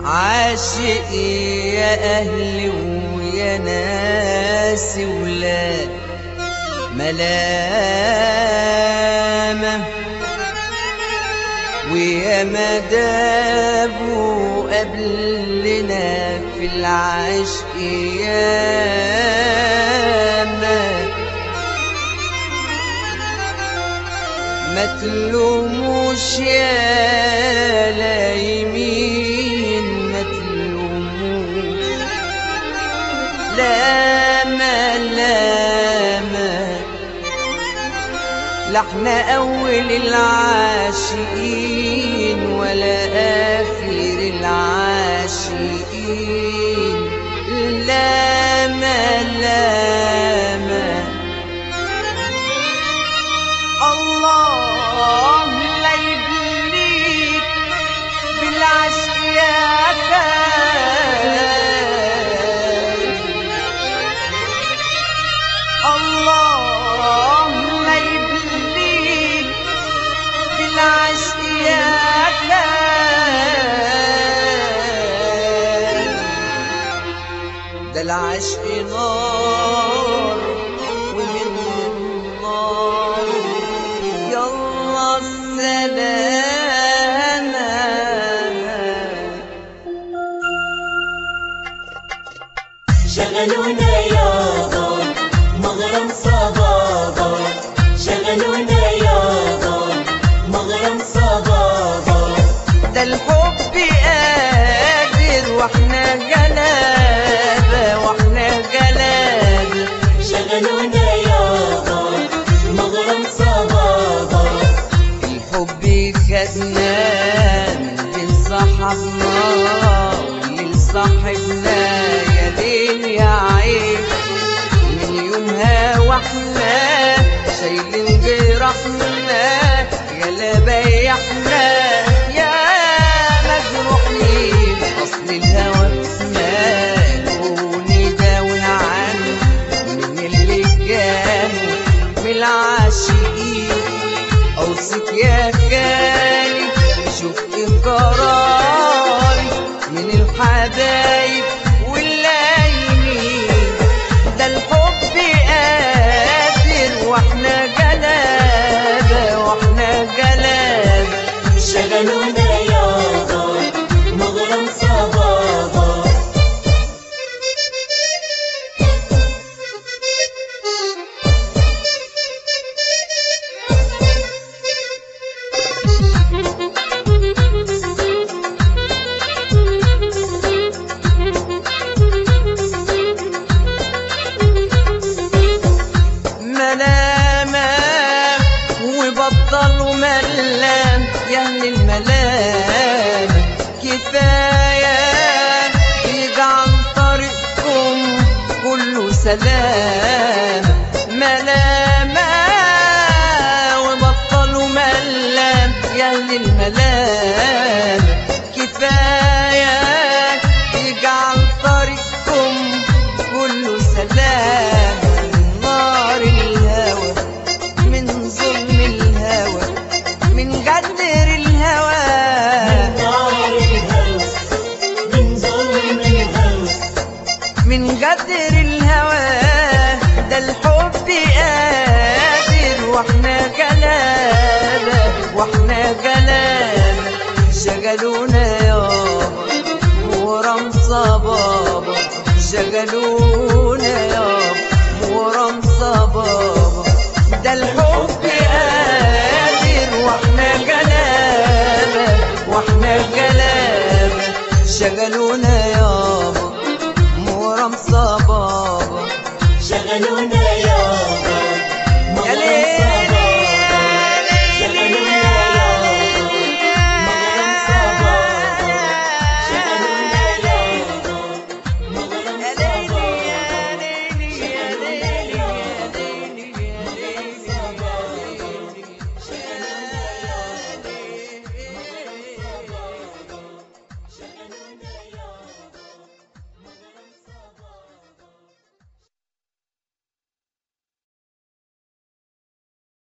عاشقي يا أهلي ويا ناسي ولاد ملامة، ويا مدابو قبلنا في العشق ياما. ما تلوموش يا لايمين، ما تلوموش، لاما لاما، لا احنا أول العاشقين ولا آخر العاشقين، لاما لاما. الله لا يبليك بالعشق يا كاي، الله لا يبليك بالعشق يا كاي. ده العشق نار ومن نار يلا السلامة. شغلونا يابا مغرم صبابا، شغلونا يابا مغرم صبابا. ده الحب قادر واحنا جلابة، واحنا جلابة. شغلونا يابا مغرم صبابا. الحب خدنا من بين صحابنا واللي صاحبنا يا ليل يا عين. من يومها واحنا شايلين جراحنا يا لا بيحنا يا مجروحين. اصل الهوى مالوني داون عنه من اللي كانوا من العاشقين. اوصيك يا خالي شفت قراري من الحبايب واللايمين. ده الحب قادر واحنا جلابة، واحنا جلابة. شغلونا يابا مغرم صبابا. ملامة وبطلوا ملام يا أهل الملامة. كفاية يجعل طريقكم كله سلام. ملامة وبطلوا ملام يا أهل الملامة. كفاية يجعل طريقكم كله سلام. نار الهوى من ظلم الهوى من غدر الهوى، نار الهوى من ظلم الهوى من غدر الهوى. ده الحب قادر واحنا جلابة، واحنا جلابة. شغلونا يابا ورم صبابا، شغلونا يابا ورم صبابا. ده الحب قادر واحنا جلابة، واحنا جلابة. شغلونا يابا ورم صبابا. شغلونا يابا يا مغرم ليل صبابا. يا ليل شغلونا يابا مغرم صبابا. شغلونا يابا مغرم يا ليل صبابا. يا ليل يا ليل يا ليل يا مغرم ليل. صبابا. شغلونا يابا مغرم صبابا. شغلونا يابا